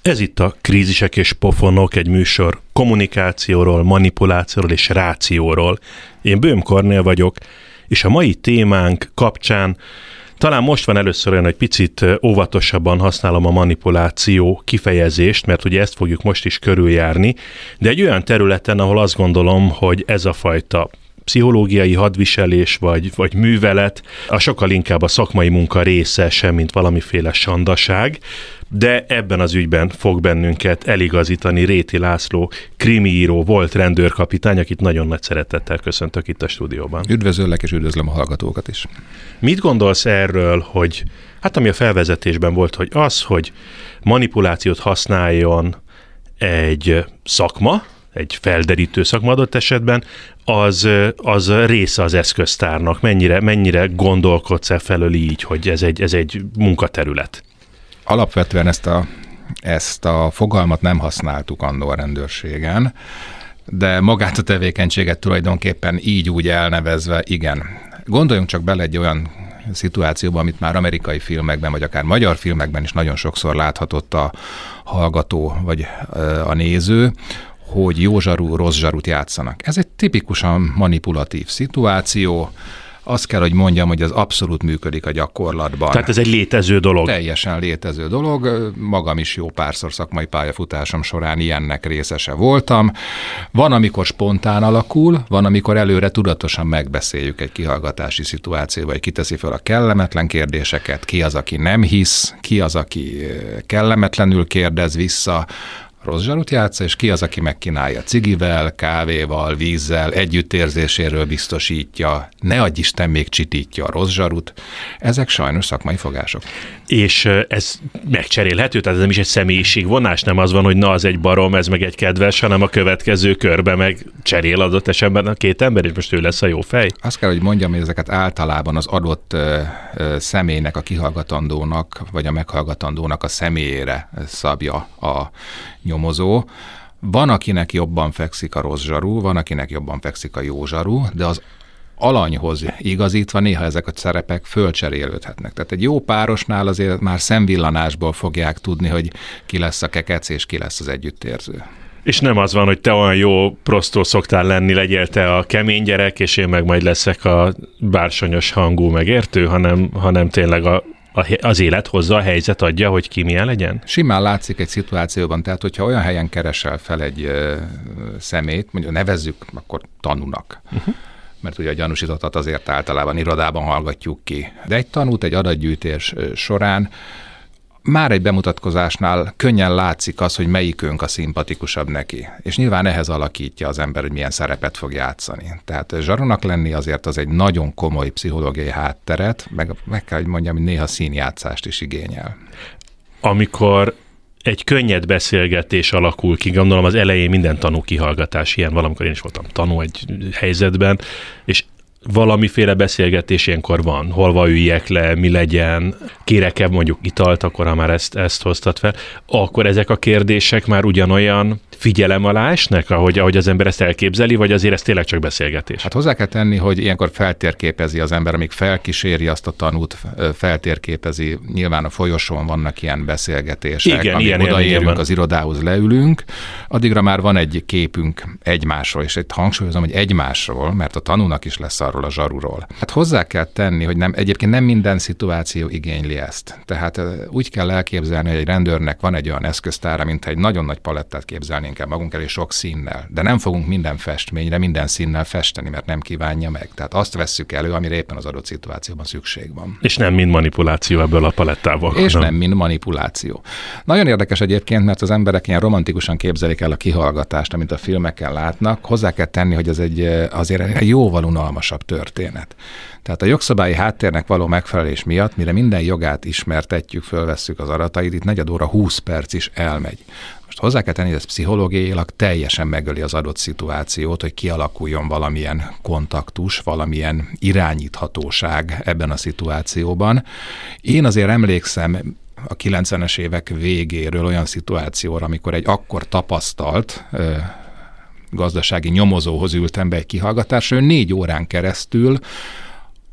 Ez itt a Krízisek és Pofonok, egy műsor kommunikációról, manipulációról és rációról. Én Böhm Kornél vagyok, és a mai témánk kapcsán talán most van először olyan, hogy picit óvatosabban használom a manipuláció kifejezést, mert ugye ezt fogjuk most is körüljárni, de egy olyan területen, ahol azt gondolom, hogy ez a fajta pszichológiai hadviselés vagy művelet a sokkal inkább a szakmai munka része sem, mint valamiféle sandaság, de ebben az ügyben fog bennünket eligazítani Réti László, krimiíró, volt rendőrkapitány, akit nagyon nagy szeretettel köszöntök itt a stúdióban. Üdvözöllek, és üdvözlöm a hallgatókat is. Mit gondolsz erről, hogy ami a felvezetésben volt, hogy manipulációt használjon egy szakma, egy felderítő szakma adott esetben, az része az eszköztárnak. Mennyire gondolkodsz e felől így, hogy ez egy munkaterület? Alapvetően ezt a fogalmat nem használtuk annó a rendőrségen, de magát a tevékenységet tulajdonképpen így úgy elnevezve, igen. Gondoljunk csak bele egy olyan szituációban, amit már amerikai filmekben, vagy akár magyar filmekben is nagyon sokszor láthatott a hallgató, vagy a néző, hogy jó zsarú, rossz zsarút játszanak. Ez egy tipikusan manipulatív szituáció. Azt kell, hogy mondjam, hogy ez abszolút működik a gyakorlatban. Tehát ez egy létező dolog. Teljesen létező dolog. Magam is jó párszor szakmai pályafutásom során ilyennek részese voltam. Van, amikor spontán alakul, van, amikor előre tudatosan megbeszéljük egy kihallgatási szituációba, vagy kiteszi fel a kellemetlen kérdéseket, ki az, aki nem hisz, ki az, aki kellemetlenül kérdez vissza, rossz zsarút játsza, és ki az, aki megkínálja cigivel, kávéval, vízzel, együttérzéséről biztosítja, ne adj Isten, még csitítja a rossz zsarút. Ezek sajnos szakmai fogások. És ez megcserélhető? Tehát ez nem is egy személyiségvonás, nem az van, hogy na, az egy barom, ez meg egy kedves, hanem a következő körbe meg cserél adott esetben a két ember, és most ő lesz a jó fej? Azt kell, hogy mondjam, hogy ezeket általában az adott személynek, a kihallgatandónak, vagy a meghallgatandónak a személyére szabja a nyomozó. Van, akinek jobban fekszik a rossz zsarú, van, akinek jobban fekszik a jó zsarú, de az alanyhoz igazítva néha ezek a szerepek fölcserélődhetnek. Tehát egy jó párosnál azért már szemvillanásból fogják tudni, hogy ki lesz a kekec és ki lesz az együttérző. És nem az van, hogy te olyan jó prostó szoktál lenni, legyél te a kemény gyerek, és én meg majd leszek a bársonyos hangú megértő, hanem tényleg az élet hozza, a helyzet adja, hogy ki milyen legyen? Simán látszik egy szituációban, tehát hogyha olyan helyen keresel fel egy szemét, mondjuk nevezzük akkor tanúnak, mert ugye a gyanúsítottat azért általában irodában hallgatjuk ki. De egy tanút egy adatgyűjtés során már egy bemutatkozásnál könnyen látszik az, hogy melyikünk a szimpatikusabb neki. És nyilván ehhez alakítja az ember, hogy milyen szerepet fog játszani. Tehát zsarunak lenni azért az egy nagyon komoly pszichológiai hátteret, meg kell, hogy mondjam, hogy néha színjátszást is igényel. Amikor egy könnyed beszélgetés alakul ki, gondolom az elején minden tanú kihallgatás ilyen, valamikor én is voltam tanú egy helyzetben, és valamiféle beszélgetés ilyenkor van, hol üljek le, mi legyen, kérek-e mondjuk italt, akkor ha már ezt hoztad fel, akkor ezek a kérdések már ugyanolyan figyelem alá esnek, ahogy az ember ezt elképzeli, vagy azért ez tényleg csak beszélgetés? Hát hozzá kell tenni, hogy ilyenkor feltérképezi az ember, amíg felkíséri azt a tanút, feltérképezi, nyilván a folyosón vannak ilyen beszélgetések, igen, amíg odaérünk az irodához, leülünk, addigra már van egy képünk egymásról, és itt hangsúlyozom, hogy egymásról, mert a tanúnak is lesz arról a zsarúról. Hát hozzá kell tenni, hogy egyébként nem minden szituáció igényli ezt. Tehát úgy kell elképzelni, hogy egy rendőrnek van egy olyan eszköztára, mint egy nagyon nagy palettát képzelnénk el magunk elé sok színnel. De nem fogunk minden festményre, minden színnel festeni, mert nem kívánja meg. Tehát azt vesszük elő, amire éppen az adott szituációban szükség van. És nem mind manipuláció ebből a palettával. És nem mind manipuláció. Nagyon érdekes egyébként, mert az emberek ilyen romantikusan képzelik el a kihallgatást, amit a filmeken látnak. Hozzá kell tenni, hogy ez azért egy jóval unalmasabb történet. Tehát a jogszabályi háttérnek való megfelelés miatt, mire minden jogát ismertetjük, fölvesszük az adatait, itt negyed óra 20 perc is elmegy. Most hozzá kell tenni, hogy ez pszichológiailag teljesen megöli az adott szituációt, hogy kialakuljon valamilyen kontaktus, valamilyen irányíthatóság ebben a szituációban. Én azért emlékszem a 90-es évek végéről olyan szituációra, amikor egy akkor tapasztalt gazdasági nyomozóhoz ültem be egy kihallgatásra, ő 4 órán keresztül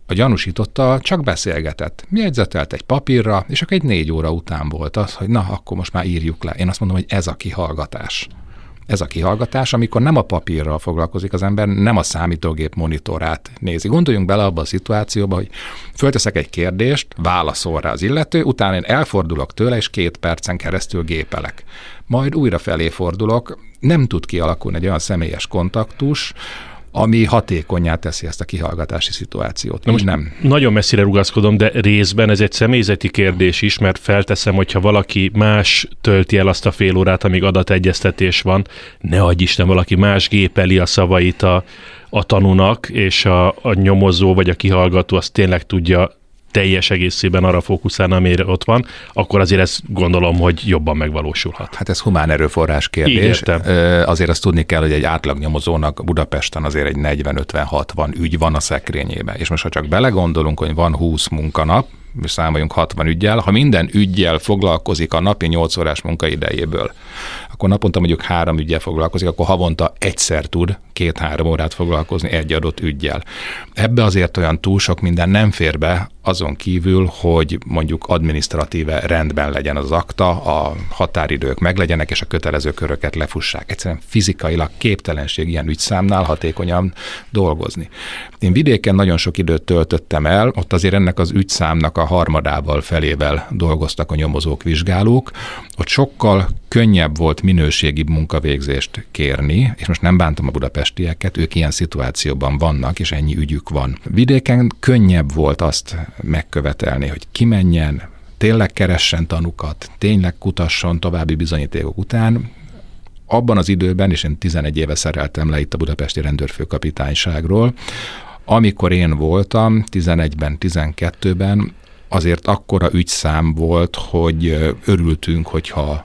a gyanúsítottal csak beszélgetett. Jegyzetelt egy papírra, és akkor egy 4 óra után volt az, hogy na, akkor most már írjuk le. Én azt mondom, hogy ez a kihallgatás. Ez a kihallgatás, amikor nem a papírral foglalkozik az ember, nem a számítógép monitorát nézi. Gondoljunk bele abba a szituációba, hogy fölteszek egy kérdést, válaszol rá az illető, utána én elfordulok tőle, és 2 percen keresztül gépelek. Majd újra felé fordulok, nem tud kialakulni egy olyan személyes kontaktus, ami hatékonnyá teszi ezt a kihallgatási szituációt. Na most nem. Nagyon messzire rugaszkodom, de részben ez egy személyzeti kérdés is, mert felteszem, hogyha valaki más tölti el azt a fél órát, amíg adategyeztetés van, ne adj Isten, valaki más gépeli a szavait a tanúnak, és a nyomozó vagy a kihallgató azt tényleg tudja teljes egészében arra fókuszálni, amire ott van, akkor azért ezt gondolom, hogy jobban megvalósulhat. Hát ez humán erőforrás kérdés. Azért azt tudni kell, hogy egy átlag nyomozónak Budapesten azért egy 40-50-60 ügy van a szekrényében. És most ha csak belegondolunk, hogy van 20 munkanap, és számoljunk 60 üggyel, ha minden üggyel foglalkozik a napi 8 órás munkaidejéből, akkor naponta mondjuk 3 üggyel foglalkozik, akkor havonta egyszer tud 2-3 órát foglalkozni egy adott üggyel. Ebbe azért olyan túl sok minden nem fér be, azon kívül, hogy mondjuk adminisztratíve rendben legyen az akta, a határidők meglegyenek, és a kötelező köröket lefussák. Egyszerűen fizikailag képtelenség ilyen ügyszámnál hatékonyan dolgozni. Én vidéken nagyon sok időt töltöttem el, ott azért ennek az ügyszámnak a harmadával, felével dolgoztak a nyomozók, vizsgálók. Ott sokkal könnyebb volt minőségibb munkavégzést kérni, és most nem bántom a budapestieket, ők ilyen szituációban vannak, és ennyi ügyük van. Vidéken könnyebb volt azt megkövetelni, hogy kimenjen, tényleg keressen tanukat, tényleg kutasson további bizonyítékok után. Abban az időben, és én 11 éve szereltem le itt a budapesti rendőrfőkapitányságról, amikor én voltam, 11-ben, 12-ben, azért akkora ügyszám volt, hogy örültünk, hogyha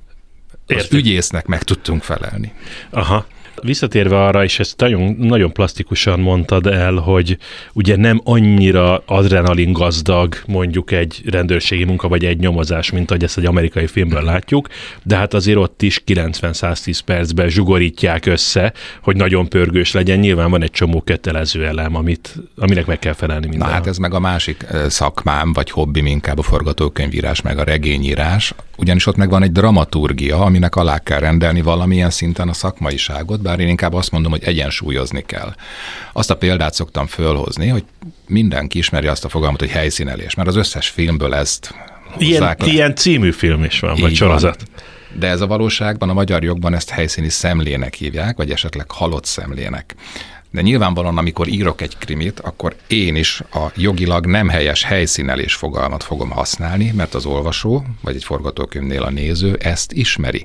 az ügyésznek meg tudtunk felelni. Aha. Visszatérve arra, és ezt nagyon, nagyon plastikusan mondtad el, hogy ugye nem annyira adrenalin gazdag mondjuk egy rendőrségi munka, vagy egy nyomozás, mint ahogy ezt egy amerikai filmből látjuk, de hát azért ott is 90-110 percben zsugorítják össze, hogy nagyon pörgős legyen. Nyilván van egy csomó kötelező elem, aminek meg kell felelni minden. Na hát ez meg a másik szakmám, vagy hobbim inkább a forgatókönyvírás, meg a regényírás, ugyanis ott meg van egy dramaturgia, aminek alá kell rendelni valamilyen szinten a szakmaiságot, bár én inkább azt mondom, hogy egyensúlyozni kell. Azt a példát szoktam fölhozni, hogy mindenki ismeri azt a fogalmat, hogy helyszínelés, mert az összes filmből ezt hozzák. Ilyen című film is van, vagy sorozat. De ez a valóságban, a magyar jogban ezt helyszíni szemlének hívják, vagy esetleg halott szemlének. De nyilvánvalóan, amikor írok egy krimit, akkor én is a jogilag nem helyes helyszínelés fogalmat fogom használni, mert az olvasó, vagy egy forgatókönyvnél a néző ezt ismeri.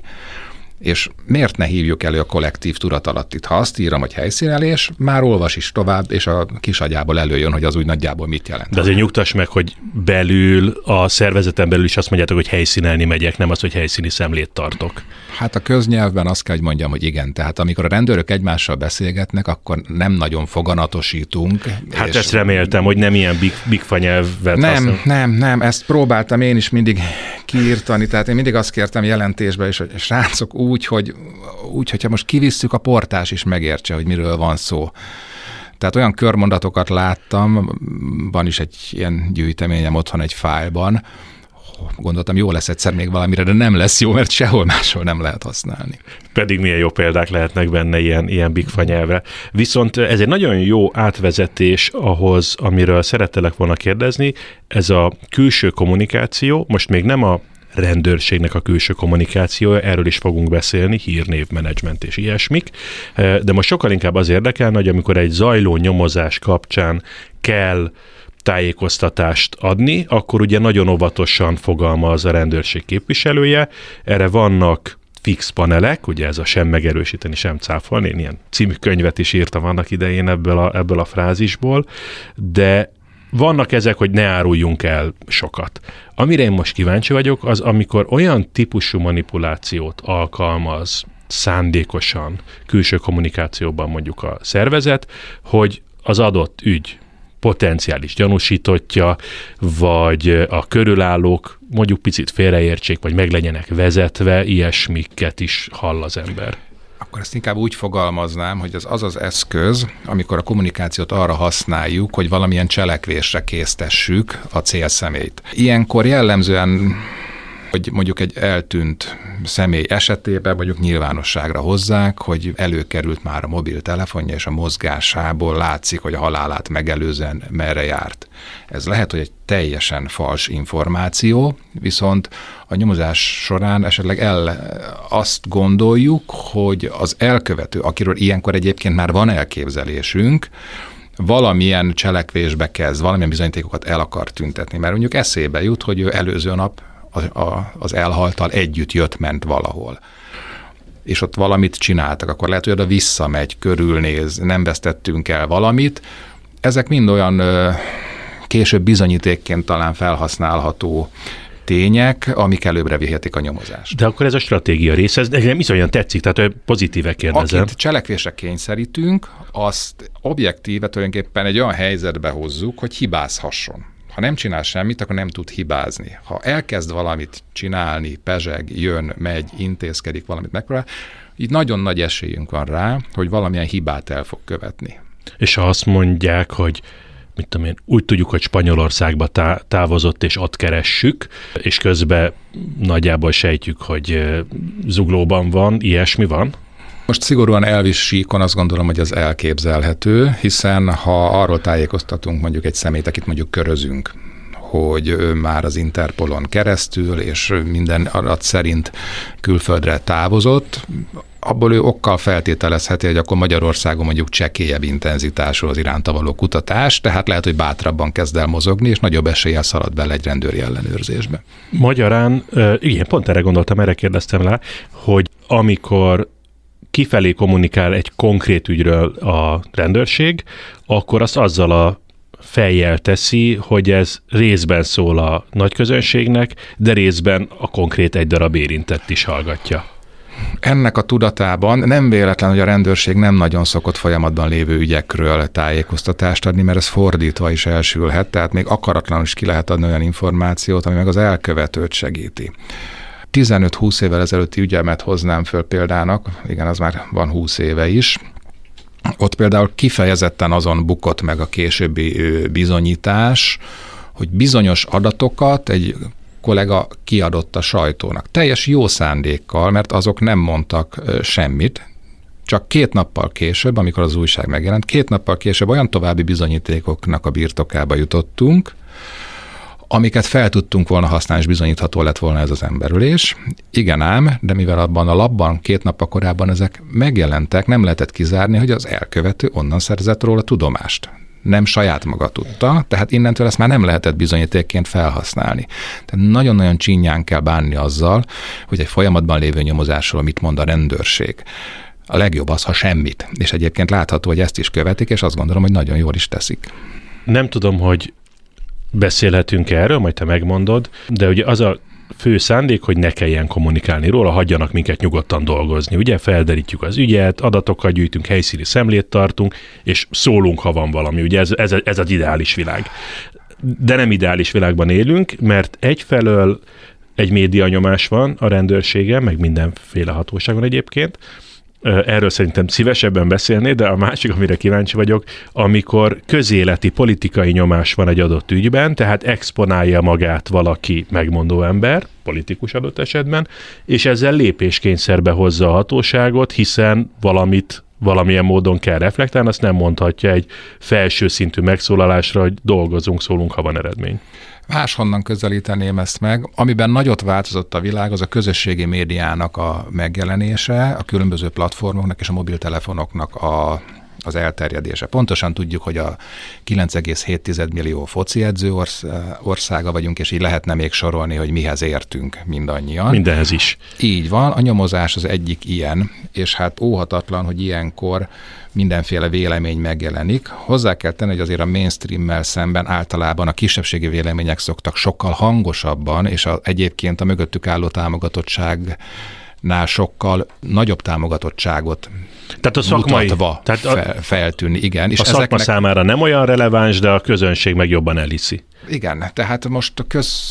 És miért ne hívjuk elő a kollektív tudatalattit? Ha azt írom, hogy helyszínelés, már olvas is tovább, és a kisagyából előjön, hogy az úgy nagyjából mit jelent. De azért nyugtass meg, hogy belül, a szervezeten belül is azt mondjátok, hogy helyszínelni megyek, nem az, hogy helyszíni szemlét tartok. Hát a köznyelvben azt kell, hogy mondjam, hogy igen. Tehát amikor a rendőrök egymással beszélgetnek, akkor nem nagyon foganatosítunk. Hát ezt reméltem, hogy nem ilyen bigfa nyelvet használ. Nem, ezt próbáltam én is mindig kiírtani, tehát én mindig azt kértem jelentésbe, és hogy srácok úgy, hogyha most kivisszük, a portás is megértse, hogy miről van szó. Tehát olyan körmondatokat láttam, van is egy ilyen gyűjteményem otthon egy fájlban, gondoltam, jó lesz egyszer még valamire, de nem lesz jó, mert sehol máshol nem lehet használni. Pedig milyen jó példák lehetnek benne ilyen bigfa nyelvre. Viszont ez egy nagyon jó átvezetés ahhoz, amiről szerettelek volna kérdezni, ez a külső kommunikáció, most még nem a rendőrségnek a külső kommunikációja, erről is fogunk beszélni, hírnévmenedzsment és ilyesmik, de most sokkal inkább az érdekelne, hogy amikor egy zajló nyomozás kapcsán kell tájékoztatást adni, akkor ugye nagyon óvatosan fogalmaz a rendőrség képviselője, erre vannak fix panelek, ugye ez a sem megerősíteni, sem cáfolni, én ilyen című könyvet is írtam annak idején ebből a frázisból, de vannak ezek, hogy ne áruljunk el sokat. Amire én most kíváncsi vagyok, az amikor olyan típusú manipulációt alkalmaz szándékosan külső kommunikációban mondjuk a szervezet, hogy az adott ügy potenciális gyanúsítottja, vagy a körülállók mondjuk picit félreértsék, vagy meg legyenek vezetve, ilyesmiket is hall az ember. A Akkor ezt inkább úgy fogalmaznám, hogy az az eszköz, amikor a kommunikációt arra használjuk, hogy valamilyen cselekvésre késztessük a célszemélyt. Ilyenkor jellemzően, hogy mondjuk egy eltűnt személy esetében mondjuk nyilvánosságra hozzák, hogy előkerült már a mobiltelefonja, és a mozgásából látszik, hogy a halálát megelőzően merre járt. Ez lehet, hogy egy teljesen fals információ, viszont a nyomozás során esetleg azt gondoljuk, hogy az elkövető, akiről ilyenkor egyébként már van elképzelésünk, valamilyen cselekvésbe kezd, valamilyen bizonyítékokat el akar tüntetni, mert mondjuk eszébe jut, hogy ő előző nap az elhalttal együtt jött-ment valahol. És ott valamit csináltak, akkor lehet, hogy oda visszamegy, körülnéz, nem vesztettünk el valamit. Ezek mind olyan később bizonyítékként talán felhasználható tények, amik előbbre vihetik a nyomozást. De akkor ez a stratégia része, ez nekem iszonyan tetszik, tehát pozitíve kérdezem. Akit cselekvésre kényszerítünk, azt objektíve tulajdonképpen egy olyan helyzetbe hozzuk, hogy hibázhasson. Ha nem csinál semmit, akkor nem tud hibázni. Ha elkezd valamit csinálni, pezseg, jön, megy, intézkedik, valamit megpróbál, így nagyon nagy esélyünk van rá, hogy valamilyen hibát el fog követni. És ha azt mondják, hogy mit tudom én, úgy tudjuk, hogy Spanyolországba távozott, és ott keressük, és közben nagyjából sejtjük, hogy Zuglóban van, ilyesmi van? Most szigorúan elvis síkon azt gondolom, hogy ez elképzelhető, hiszen ha arról tájékoztatunk mondjuk egy személyt, akit mondjuk körözünk, hogy ő már az Interpolon keresztül, és minden adat szerint külföldre távozott, abból ő okkal feltételezheti, hogy akkor Magyarországon mondjuk csekélyebb intenzitású az iránta való kutatás, tehát lehet, hogy bátrabban kezd el mozogni, és nagyobb eséllyel szalad bele egy rendőri ellenőrzésbe. Magyarán, igen, pont erre gondoltam, erre kérdeztem rá, hogy amikor kifelé kommunikál egy konkrét ügyről a rendőrség, akkor azt azzal a fejjel teszi, hogy ez részben szól a nagyközönségnek, de részben a konkrét egy darab érintett is hallgatja. Ennek a tudatában nem véletlen, hogy a rendőrség nem nagyon szokott folyamatban lévő ügyekről tájékoztatást adni, mert ez fordítva is elsülhet, tehát még akaratlanul is ki lehet adni olyan információt, ami meg az elkövetőt segíti. 15-20 évvel ezelőtti ügyemet hoznám föl példának, igen, az már van 20 éve is. Ott például kifejezetten azon bukott meg a későbbi bizonyítás, hogy bizonyos adatokat egy kollega kiadott a sajtónak. Teljes jó szándékkal, mert azok nem mondtak semmit, csak 2 nappal később, amikor az újság megjelent, 2 nappal később olyan további bizonyítékoknak a birtokába jutottunk, amiket fel tudtunk volna használni, és bizonyítható lett volna ez az emberölés. Igen ám, de mivel abban a labban 2 nappal korábban ezek megjelentek, nem lehetett kizárni, hogy az elkövető onnan szerzett róla tudomást. Nem saját maga tudta, tehát innentől ezt már nem lehetett bizonyítékként felhasználni. Tehát nagyon-nagyon csínyán kell bánni azzal, hogy egy folyamatban lévő nyomozásról mit mond a rendőrség. A legjobb az, ha semmit. És egyébként látható, hogy ezt is követik, és azt gondolom, hogy nagyon jól is teszik. Nem tudom, hogy beszélhetünk erről, majd te megmondod, de ugye az a fő szándék, hogy ne kelljen kommunikálni róla, hagyjanak minket nyugodtan dolgozni. Ugye felderítjük az ügyet, adatokat gyűjtünk, helyszíni szemlét tartunk, és szólunk, ha van valami. Ugye ez az ideális világ. De nem ideális világban élünk, mert egyfelől egy médianyomás van a rendőrségen, meg mindenféle hatóságon egyébként. Erről szerintem szívesebben beszélné, de a másik, amire kíváncsi vagyok, amikor közéleti politikai nyomás van egy adott ügyben, tehát exponálja magát valaki megmondó ember, politikus adott esetben, és ezzel lépéskényszerbe hozza a hatóságot, hiszen valamilyen módon kell reflektálni, azt nem mondhatja egy felső szintű megszólalásra, hogy dolgozunk, szólunk, ha van eredmény. Máshonnan közelíteném ezt meg. Amiben nagyot változott a világ, az a közösségi médiának a megjelenése, a különböző platformoknak és a mobiltelefonoknak az elterjedése. Pontosan tudjuk, hogy a 9,7 millió foci edző országa vagyunk, és így lehetne még sorolni, hogy mihez értünk mindannyian. Mindenhez is. Így van, a nyomozás az egyik ilyen, és hát óhatatlan, hogy ilyenkor mindenféle vélemény megjelenik. Hozzá kell tenni, hogy azért a mainstreammel szemben általában a kisebbségi vélemények szoktak sokkal hangosabban, és egyébként a mögöttük álló támogatottság sokkal nagyobb támogatottságot tehát a szakmai, mutatva feltűnni. Igen, és a szakma számára nem olyan releváns, de a közönség meg jobban elhiszi. Igen, tehát most a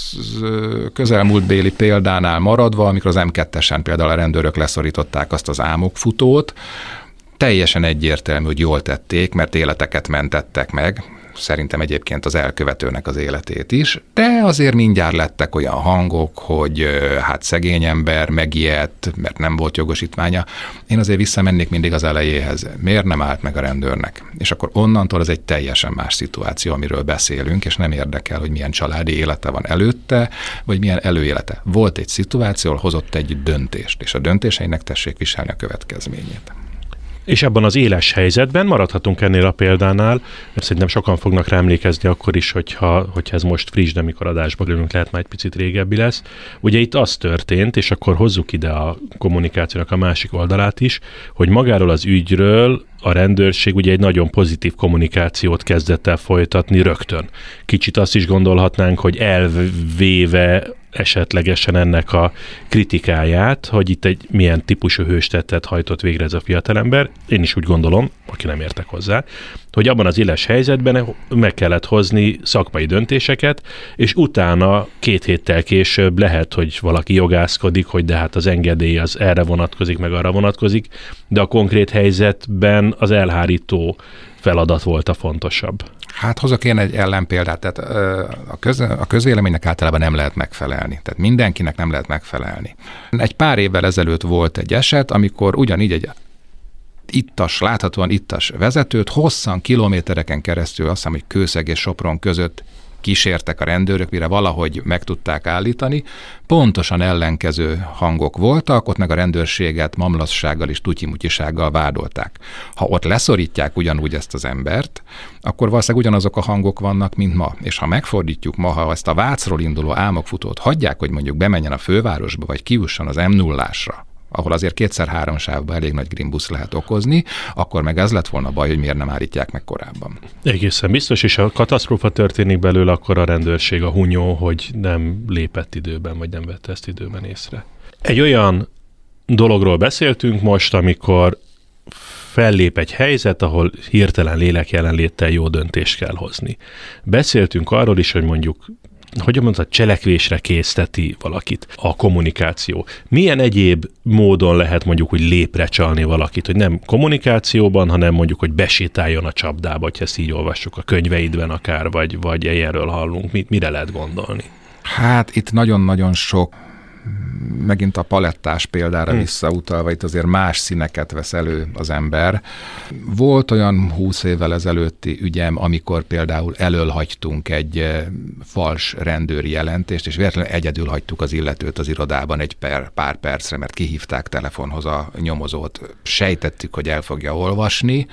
közelmúltbéli példánál maradva, amikor az M2-esen például a rendőrök leszorították azt az álmokfutót, teljesen egyértelmű, hogy jól tették, mert életeket mentettek meg, szerintem egyébként az elkövetőnek az életét is, de azért mindjárt lettek olyan hangok, hogy hát szegény ember megijedt, mert nem volt jogosítványa. Én azért visszamennék mindig az elejéhez. Miért nem állt meg a rendőrnek? És akkor onnantól ez egy teljesen más szituáció, amiről beszélünk, és nem érdekel, hogy milyen családi élete van előtte, vagy milyen előélete. Volt egy szituáció, hozott egy döntést, és a döntéseinek tessék viselni a következményét. És ebben az éles helyzetben maradhatunk ennél a példánál, szerintem sokan fognak rá emlékezni akkor is, hogyha ez most friss, de mikor adásba lőnünk, lehet már egy picit régebbi lesz. Ugye itt az történt, és akkor hozzuk ide a kommunikációnak a másik oldalát is, hogy magáról az ügyről a rendőrség ugye egy nagyon pozitív kommunikációt kezdett el folytatni rögtön. Kicsit azt is gondolhatnánk, hogy elvéve esetlegesen ennek a kritikáját, hogy itt egy milyen típusú hőstettet hajtott végre ez a fiatalember. Én is úgy gondolom, aki nem értek hozzá, hogy abban az éles helyzetben meg kellett hozni szakmai döntéseket, és utána 2 héttel később lehet, hogy valaki jogászkodik, hogy de hát az engedély az erre vonatkozik, meg arra vonatkozik, de a konkrét helyzetben az elhárító feladat volt a fontosabb. Hát hozok én egy ellenpéldát, tehát a közvéleménynek általában nem lehet megfelelni, tehát mindenkinek nem lehet megfelelni. Egy pár évvel ezelőtt volt egy eset, amikor ugyanígy egy láthatóan ittas vezetőt hosszan kilométereken keresztül, azt hiszem, hogy Kőszeg és Sopron között kísértek a rendőrök, mire valahogy meg tudták állítani. Pontosan ellenkező hangok voltak, ott meg a rendőrséget mamlaszsággal és tutyimutyisággal vádolták. Ha ott leszorítják ugyanúgy ezt az embert, akkor valószínűleg ugyanazok a hangok vannak, mint ma. És ha megfordítjuk ma, ha ezt a Vácról induló álmokfutót hagyják, hogy mondjuk bemenjen a fővárosba, vagy kijusson az M0-ásra, ahol azért 2x3 sávban elég nagy grimbusz lehet okozni, akkor meg ez lett volna baj, hogy miért nem állítják meg korábban. Egészen biztos, és ha katasztrófa történik belőle, akkor a rendőrség a hunyó, hogy nem lépett időben, vagy nem vette ezt időben észre. Egy olyan dologról beszéltünk most, amikor fellép egy helyzet, ahol hirtelen lélek jelenléttel jó döntést kell hozni. Beszéltünk arról is, hogy mondjuk hogyan mondtad, cselekvésre készteti valakit a kommunikáció. Milyen egyéb módon lehet mondjuk úgy lépre csalni valakit, hogy nem kommunikációban, hanem mondjuk, hogy besétáljon a csapdába, hogyha ezt így olvassuk a könyveidben akár, vagy ilyenről hallunk. Mire lehet gondolni? Hát itt nagyon-nagyon sok, megint a palettás példára visszautalva, itt azért más színeket vesz elő az ember. Volt olyan 20 évvel ezelőtti ügyem, amikor például elölhagytunk egy fals rendőri jelentést, és véletlenül egyedül hagytuk az illetőt az irodában egy pár percre, mert kihívták telefonhoz a nyomozót. Sejtettük, hogy el fogja olvasni,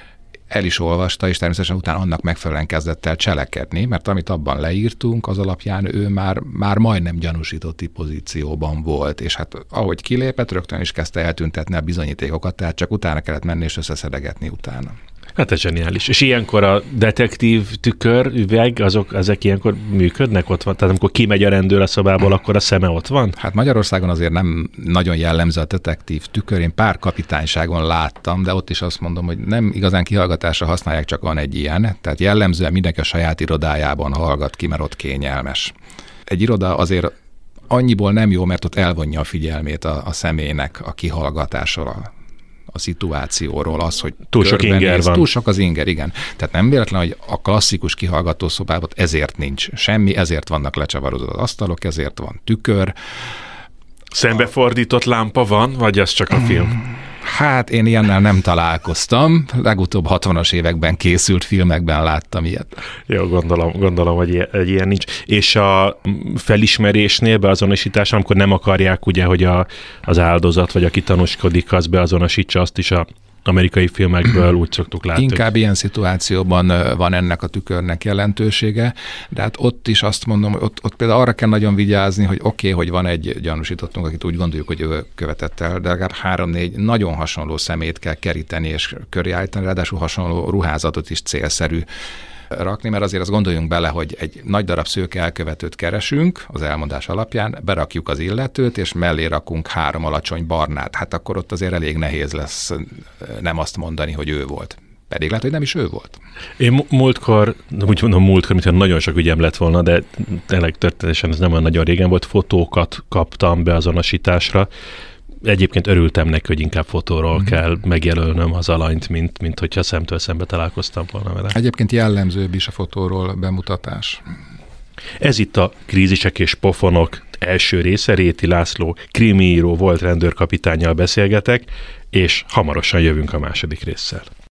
el is olvasta, és természetesen utána annak megfelelően kezdett el cselekedni, mert amit abban leírtunk, az alapján ő már majdnem gyanúsítotti pozícióban volt, és hát ahogy kilépett, rögtön is kezdte eltüntetni a bizonyítékokat, tehát csak utána kellett menni és összeszedegetni utána. Hát ez zseniális. És ilyenkor a detektív tükör, üveg, ezek ilyenkor működnek ott van? Tehát amikor kimegy a rendőr a szobából, akkor a szeme ott van? Hát Magyarországon azért nem nagyon jellemző a detektív tükör. Én pár kapitányságon láttam, de ott is azt mondom, hogy nem igazán kihallgatásra használják, csak van egy ilyen. Tehát jellemzően mindenki a saját irodájában hallgat ki, mert ott kényelmes. Egy iroda azért annyiból nem jó, mert ott elvonja a figyelmét a személynek a kihallgatásról, a szituációról, az, hogy túl sok inger van. Túl sok az inger, igen. Tehát nem véletlen, hogy a klasszikus kihallgató szobában ezért nincs semmi, ezért vannak lecsavarodott az asztalok, ezért van tükör. Szembefordított lámpa van, vagy az csak a film? Hát én ilyennel nem találkoztam. Legutóbb 60-as években készült filmekben láttam ilyet. Jó, gondolom, hogy egy ilyen nincs. És a felismerésnél, beazonosításnál, amikor nem akarják, ugye, hogy az áldozat, vagy aki tanúskodik, az beazonosítsa, azt is a amerikai filmekből úgy szoktuk látni. Inkább ilyen szituációban van ennek a tükörnek jelentősége, de hát ott is azt mondom, hogy ott például arra kell nagyon vigyázni, hogy oké, hogy van egy gyanúsítottunk, akit úgy gondoljuk, hogy ő követett el, de legalább 3-4 nagyon hasonló szemét kell keríteni és köré állítani, ráadásul hasonló ruházatot is célszerű rakni, mert azért azt gondoljunk bele, hogy egy nagy darab szőke elkövetőt keresünk az elmondás alapján, berakjuk az illetőt, és mellé rakunk 3 alacsony barnát. Hát akkor ott azért elég nehéz lesz nem azt mondani, hogy ő volt. Pedig lehet, hogy nem is ő volt. Én múltkor, mintha nagyon sok ügyem lett volna, de tényleg történetesen ez nem olyan nagyon régen volt, fotókat kaptam beazonosításra. Egyébként örültem neki, hogy inkább fotóról kell megjelölnöm az alanyt, mint hogyha szemtől szembe találkoztam volna vele. Egyébként jellemzőbb is a fotóról bemutatás. Ez itt a Krízisek és pofonok első része. Réti László krimiíró volt rendőrkapitánnyal beszélgetek, és hamarosan jövünk a második résszel.